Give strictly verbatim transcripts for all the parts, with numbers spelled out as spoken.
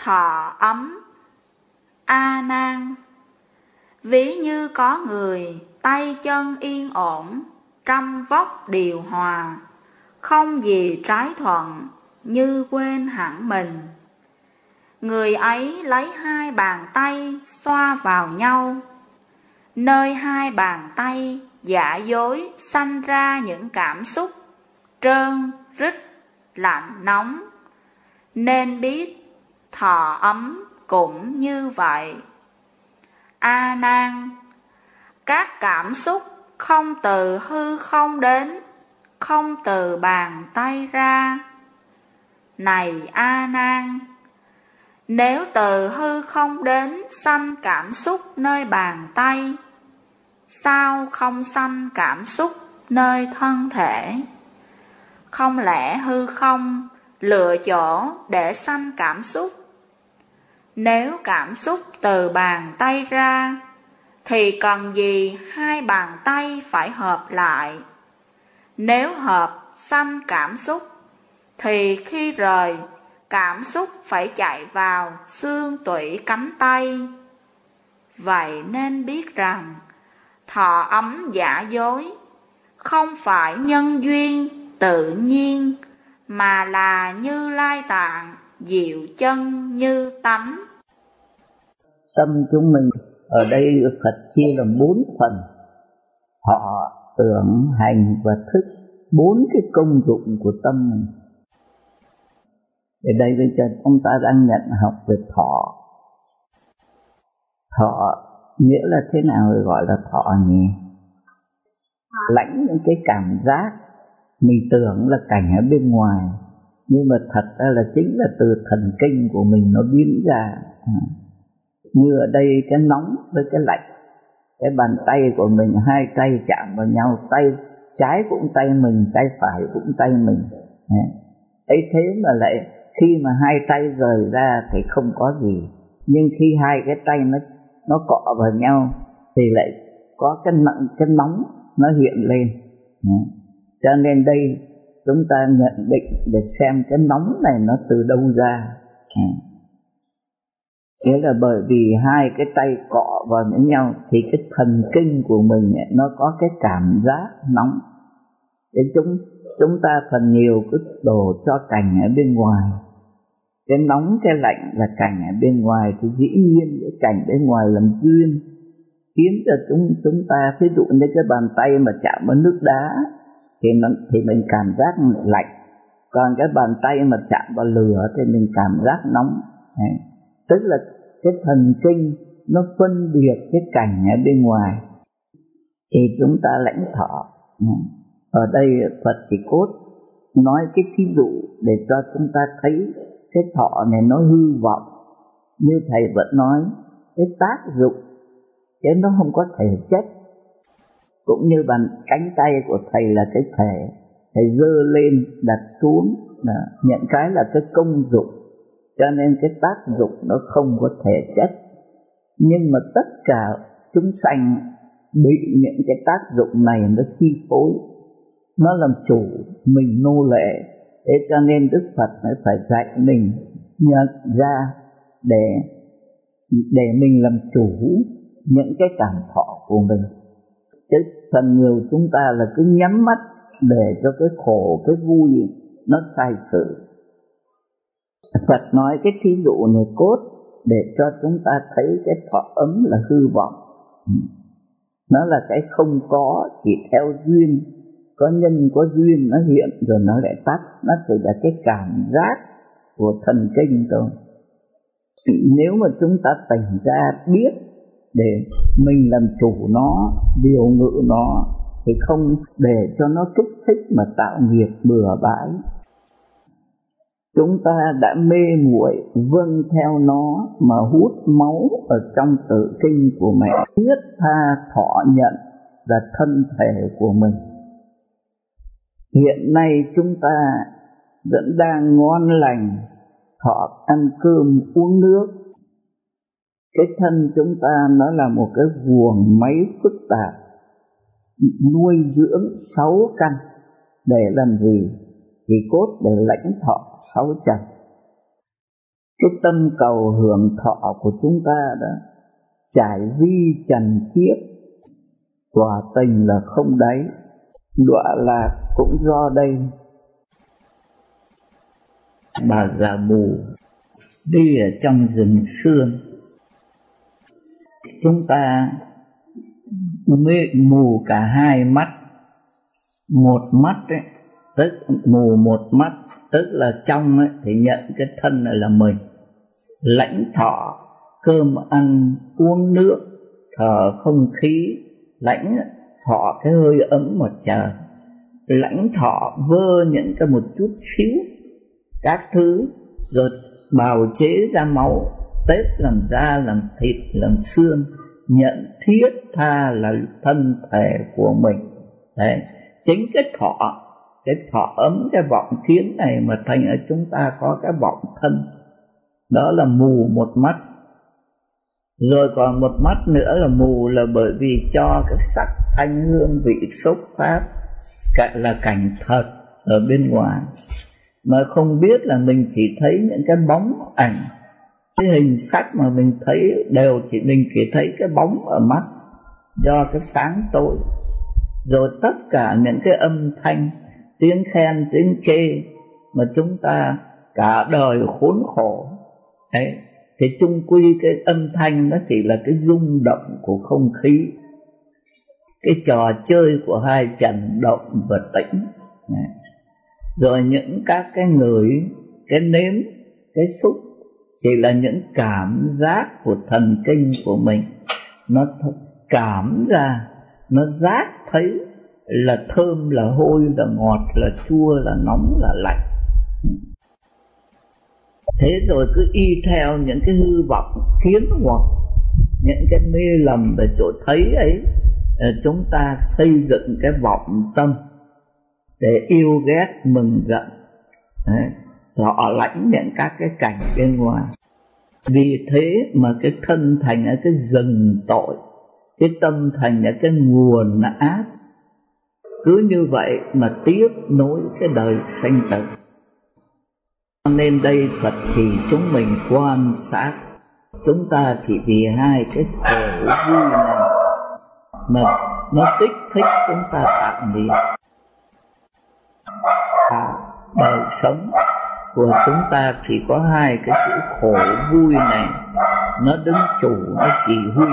Thọ ấm. A Nan, ví như có người tay chân yên ổn, trăm vóc điều hòa, không gì trái thuận, như quên hẳn mình. Người ấy lấy hai bàn tay xoa vào nhau, nơi hai bàn tay giả dối sanh ra những cảm xúc trơn, rít, lạnh, nóng. Nên biết thọ ấm cũng như vậy. A Nan, các cảm xúc không từ hư không đến, không từ bàn tay ra. Này A Nan, nếu từ hư không đến sanh cảm xúc nơi bàn tay, sao không sanh cảm xúc nơi thân thể? Không lẽ hư không lựa chỗ để sanh cảm xúc? Nếu cảm xúc từ bàn tay ra, thì cần gì hai bàn tay phải hợp lại? Nếu hợp sanh cảm xúc, thì khi rời, cảm xúc phải chạy vào xương tủy cánh tay. Vậy nên biết rằng, thọ ấm giả dối không phải nhân duyên tự nhiên, mà là Như Lai Tạng diệu chân như tánh. Tâm chúng mình ở đây Phật chia làm bốn phần: thọ, tưởng, hành và thức. Bốn cái công dụng của tâm mình. Ở đây bây giờ chúng ta đang nhận học về thọ. Thọ nghĩa là thế nào gọi là thọ nhỉ? Lãnh những cái cảm giác mình tưởng là cảnh ở bên ngoài, nhưng mà thật ra là chính là từ thần kinh của mình nó biến ra. Như ở đây cái nóng với cái lạnh, cái bàn tay của mình, hai tay chạm vào nhau, tay trái cũng tay mình, tay phải cũng tay mình. Ấy thế mà lại khi mà hai tay rời ra thì không có gì, nhưng khi hai cái tay nó nó cọ vào nhau thì lại có cái nặng, cái nóng nó hiện lên. Cho nên đây chúng ta nhận định để xem cái nóng này nó từ đâu ra. Nghĩa là bởi vì hai cái tay cọ vào với nhau thì cái thần kinh của mình ấy, nó có cái cảm giác nóng. Để chúng chúng ta phần nhiều cứ đổ cho cảnh ở bên ngoài. Cái nóng cái lạnh là cảnh ở bên ngoài, thì dĩ nhiên cái cảnh bên ngoài làm duyên khiến cho chúng chúng ta, ví dụ như cái bàn tay mà chạm vào nước đá thì mình thì mình cảm giác lạnh, còn cái bàn tay mà chạm vào lửa thì mình cảm giác nóng. Đấy. Tức là cái thần kinh nó phân biệt cái cảnh ở bên ngoài thì chúng ta lãnh thọ. Ở đây Phật chỉ cốt nói cái thí dụ để cho chúng ta thấy cái thọ này nó hư vọng. Như thầy vẫn nói, cái tác dụng chứ nó không có thể chất. Cũng như bàn cánh tay của thầy là cái thể, thầy giơ lên đặt xuống là nhận cái là cái công dụng, cho nên cái tác dụng nó không có thể chất. Nhưng mà tất cả chúng sanh bị những cái tác dụng này nó chi phối, nó làm chủ, mình nô lệ. Thế cho nên Đức Phật mới phải dạy mình nhận ra để để mình làm chủ những cái cảm thọ của mình. Chứ phần nhiều chúng ta là cứ nhắm mắt để cho cái khổ, cái vui nó sai sự. Phật nói cái thí dụ này cốt để cho chúng ta thấy cái thọ ấm là hư vọng. Nó là cái không có, chỉ theo duyên. Có nhân có duyên nó hiện rồi nó lại tắt. Nó chỉ là cái cảm giác của thần kinh thôi. Nếu mà chúng ta tỉnh ra biết để mình làm chủ nó, điều ngự nó, thì không để cho nó kích thích mà tạo nghiệp bừa bãi. Chúng ta đã mê muội vâng theo nó mà hút máu ở trong tử kinh của mẹ, nhất tha thọ nhận là thân thể của mình. Hiện nay chúng ta vẫn đang ngon lành, thọ ăn cơm uống nước. Cái thân chúng ta nó là một cái guồng máy phức tạp, nuôi dưỡng sáu căn để làm gì? Thì cốt để lãnh thọ sáu trần. cái tâm cầu hưởng thọ của chúng ta đó trải vi trần kiếp, quả tình là không đáy, đọa lạc cũng do đây. Bà già mù đi ở trong rừng sương, chúng ta mới mù cả hai mắt. Một mắt ấy, tức mù một mắt, tức là trong ấy, thì nhận cái thân này là mình, lãnh thọ cơm ăn uống nước, thở không khí, lãnh thọ cái hơi ấm mặt trời, lãnh thọ vơ những cái một chút xíu các thứ, rồi bào chế ra máu, tết làm da, làm thịt, làm xương, nhận thiết tha là thân thể của mình. Đấy, chính cái thọ, cái thọ ấm, cái vọng kiến này mà thành ở chúng ta có cái vọng thân, đó là mù một mắt. Rồi còn một mắt nữa là mù là bởi vì cho cái sắc thanh hương vị xúc pháp là cảnh thật ở bên ngoài, mà không biết là mình chỉ thấy những cái bóng ảnh, cái hình sắc mà mình thấy đều chỉ mình chỉ thấy cái bóng ở mắt do cái sáng tối. Rồi tất cả những cái âm thanh, tiếng khen, tiếng chê mà chúng ta cả đời khốn khổ đấy, thì chung quy cái âm thanh nó chỉ là cái rung động của không khí, cái trò chơi của hai trần động và tĩnh. Rồi những các cái ngửi, cái nếm, cái xúc chỉ là những cảm giác của thần kinh của mình, nó cảm ra, nó giác thấy là thơm, là hôi, là ngọt, là chua, là nóng, là lạnh. Thế rồi cứ y theo những cái hư vọng kiến hoặc những cái mê lầm về chỗ thấy ấy, chúng ta xây dựng cái vọng tâm để yêu ghét mừng giận, thọ lãnh những các cái cảnh bên ngoài. Vì thế mà cái thân thành ở cái rừng tội, cái tâm thành ở cái nguồn ác. Cứ như vậy mà tiếp nối cái đời sanh tử. Nên đây Phật chỉ chúng mình quan sát, chúng ta chỉ vì hai cái khổ vui này mà nó kích thích chúng ta tạo nghiệp. À, đời sống của chúng ta chỉ có hai cái chữ khổ vui này, nó đứng chủ, nó chỉ huy.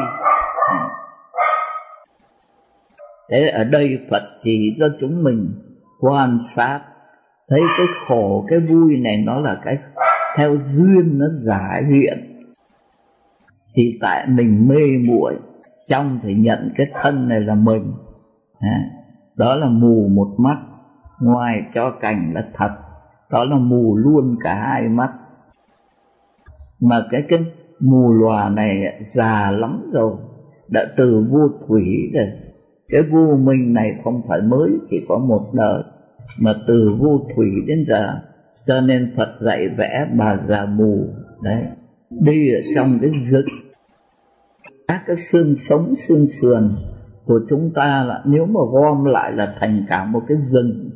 Thế ở đây Phật chỉ cho chúng mình quan sát, thấy cái khổ, cái vui này nó là cái theo duyên nó giả hiện. Chỉ tại mình mê muội, trong thì nhận cái thân này là mình, đó là mù một mắt, ngoài cho cảnh là thật, đó là mù luôn cả hai mắt. Mà cái cái mù lòa này già lắm rồi, đã từ vô thủy rồi. Cái vô minh này không phải mới chỉ có một đời, mà từ vô thủy đến giờ. Cho nên Phật dạy vẽ bà già mù đấy, đi ở trong cái rừng. Các cái xương sống xương sườn của chúng ta là nếu mà gom lại là thành cả một cái rừng.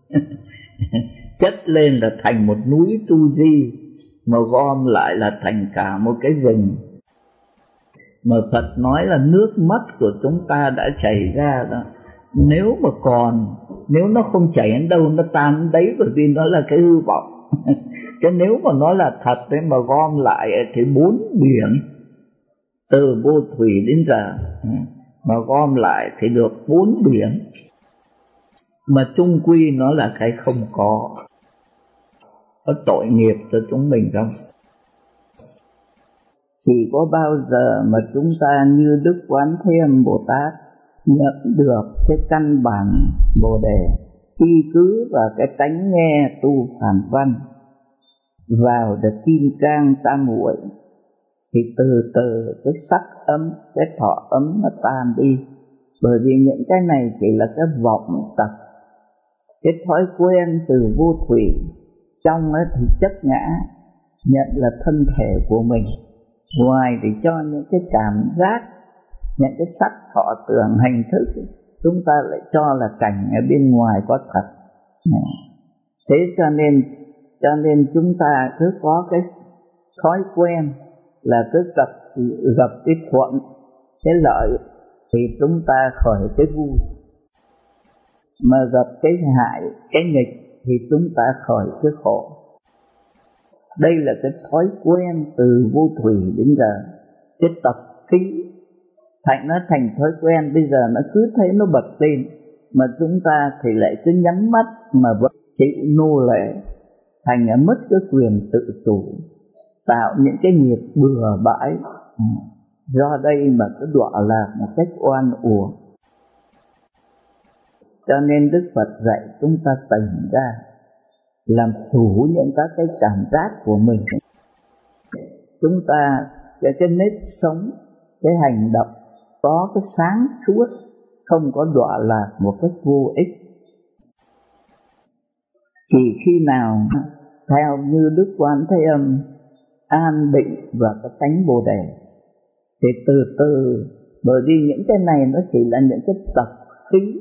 Chất lên là thành một núi Tu Di, mà gom lại là thành cả một cái rừng. Mà Phật nói là nước mắt của chúng ta đã chảy ra đó, nếu mà còn, nếu nó không chảy đến đâu nó tan đến đấy, bởi vì nó là cái hư vọng. Cái nếu mà nó là thật đấy mà gom lại thì bốn biển từ vô thủy đến giờ, mà gom lại thì được bốn biển, mà chung quy nó là cái không có. Có tội nghiệp cho chúng mình không? Chỉ có bao giờ mà chúng ta như Đức Quán Thế Âm Bồ Tát nhận được cái căn bản Bồ Đề, y cứ vào cái tánh nghe tu phản văn, vào được kim cang tam muội, thì từ từ cái sắc ấm, cái thọ ấm nó tan đi. Bởi vì những cái này chỉ là cái vọng tập, cái thói quen từ vô thủy, trong ấy thì chất ngã, nhận là thân thể của mình, ngoài thì cho những cái cảm giác, những cái sắc thọ tưởng hành thức, chúng ta lại cho là cảnh ở bên ngoài có thật. Thế cho nên cho nên chúng ta cứ có cái thói quen là cứ gặp gặp cái thuận, cái lợi thì chúng ta khởi cái vui, mà gặp cái hại, cái nghịch thì chúng ta khởi cái khổ. Đây là cái thói quen từ vô thủy đến giờ, cái tập khí thành nó thành thói quen. Bây giờ nó cứ thấy nó bật lên, mà chúng ta thì lại cứ nhắm mắt mà vẫn chịu nô lệ, thành ra mất cái quyền tự chủ, tạo những cái nghiệp bừa bãi. Do đây mà cứ đọa lạc một cách oan uổng. Cho nên Đức Phật dạy chúng ta tỉnh ra, làm chủ những các cái cảm giác của mình. Chúng ta cái, cái nếp sống, cái hành động có cái sáng suốt, không có đọa lạc một cách vô ích. Chỉ khi nào theo như Đức Quán Thế Âm an định và cái tánh Bồ Đề, thì từ từ, bởi vì những cái này nó chỉ là những cái tập khí,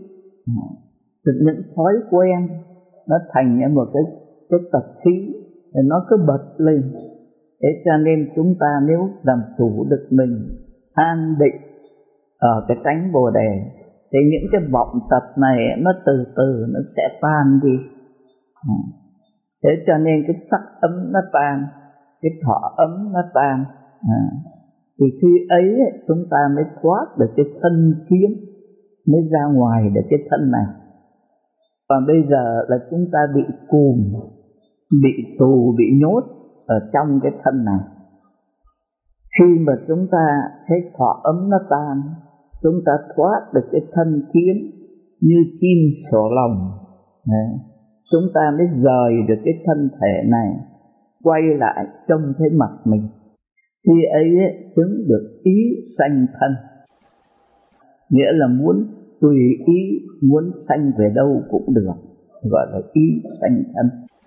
những thói quen, nó thành một cái, cái tập khí, thì nó cứ bật lên. Thế cho nên chúng ta nếu làm chủ được mình, an định ở cái tánh Bồ Đề, thì những cái vọng tập này nó từ từ nó sẽ tan đi. Thế cho nên cái sắc ấm nó tan, cái thọ ấm nó tan. À, thì khi ấy chúng ta mới thoát được cái thân kiến, mới ra ngoài được cái thân này. Còn bây giờ là chúng ta bị cùm, bị tù, bị nhốt ở trong cái thân này. Khi mà chúng ta thấy thọ ấm nó tan, chúng ta thoát được cái thân kiến như chim sổ lồng. Đấy. Chúng ta mới rời được cái thân thể này, quay lại trông thấy mặt mình. Khi ấy chứng được ý sanh thân, nghĩa là muốn tùy ý, muốn sanh về đâu cũng được, gọi là ý sanh thân.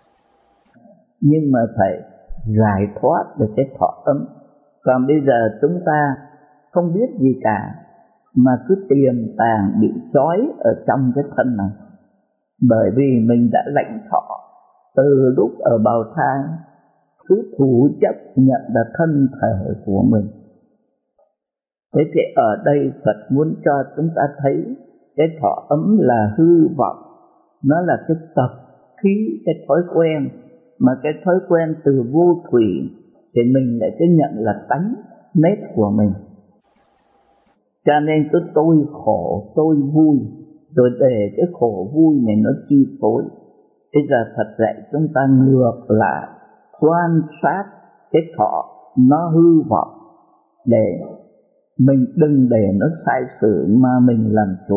Nhưng mà phải giải thoát được cái thọ ấm. Còn bây giờ chúng ta không biết gì cả, mà cứ tiềm tàng bị trói ở trong cái thân này. Bởi vì mình đã lãnh thọ từ lúc ở bào thai, cứ thủ chấp nhận là thân thể của mình. Thế thì ở đây Phật muốn cho chúng ta thấy cái thọ ấm là hư vọng, nó là cái tập khí, cái thói quen, mà cái thói quen từ vô thủy thì mình lại cứ nhận là tánh nết của mình. Cho nên cứ tôi khổ, tôi vui, rồi để cái khổ vui này nó chi phối. Bây giờ Phật dạy chúng ta ngược lại, quan sát cái thọ nó hư vọng, để mình đừng để nó sai sử mà mình làm chủ.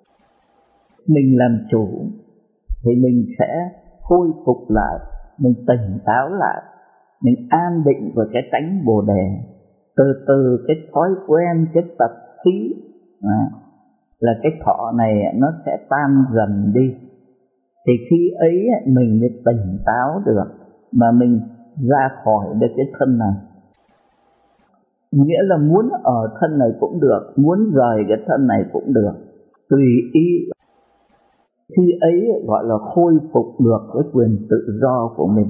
Mình làm chủ thì mình sẽ khôi phục lại, mình tỉnh táo lại, mình an định vào cái tánh Bồ Đề. Từ từ cái thói quen, cái tập khí à, là cái thọ này nó sẽ tan dần đi. Thì khi ấy mình mới tỉnh táo được, mà mình ra khỏi được cái thân này. Nghĩa là muốn ở thân này cũng được, muốn rời cái thân này cũng được, tùy ý. Khi ấy gọi là khôi phục được cái quyền tự do của mình.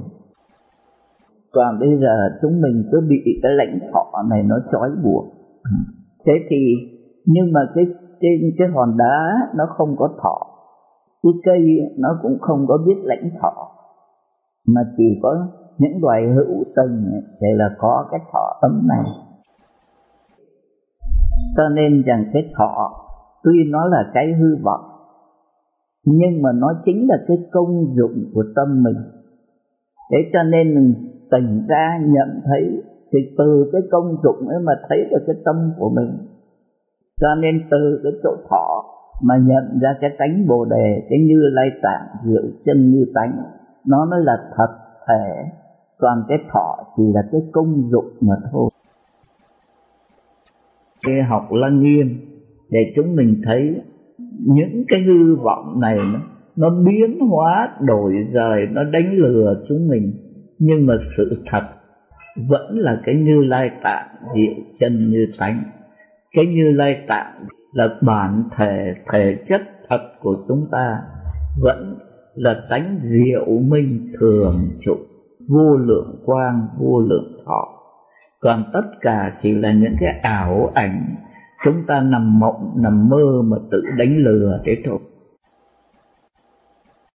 Còn bây giờ chúng mình cứ bị cái lãnh thọ này nó trói buộc. Thế thì, nhưng mà cái trên cái hòn đá nó không có thọ, cái cây nó cũng không có biết lãnh thọ, mà chỉ có những loài hữu tình thì là có cái thọ ấm này. Cho nên rằng cái thọ tuy nó là cái hư vọng, nhưng mà nó chính là cái công dụng của tâm mình. Thế cho nên mình tỉnh ra nhận thấy, thì từ cái công dụng ấy mà thấy được cái tâm của mình. Cho nên từ cái chỗ thọ mà nhận ra cái tánh Bồ Đề, cái Như Lai Tạng diệu chân như tánh, nó mới là thật thể. Còn cái thọ chỉ là cái công dụng mà thôi. Cái học Lăng Nghiêm để chúng mình thấy những cái hư vọng này nó, nó biến hóa, đổi rời, nó đánh lừa chúng mình. Nhưng mà sự thật vẫn là cái Như Lai Tạng diệu chân như tánh. Cái Như Lai Tạng là bản thể, thể chất thật của chúng ta, vẫn là tánh diệu minh thường trụ. vô lượng quang, vô lượng thọ. Còn tất cả chỉ là những cái ảo ảnh chúng ta nằm mộng, nằm mơ mà tự đánh lừa thế thôi.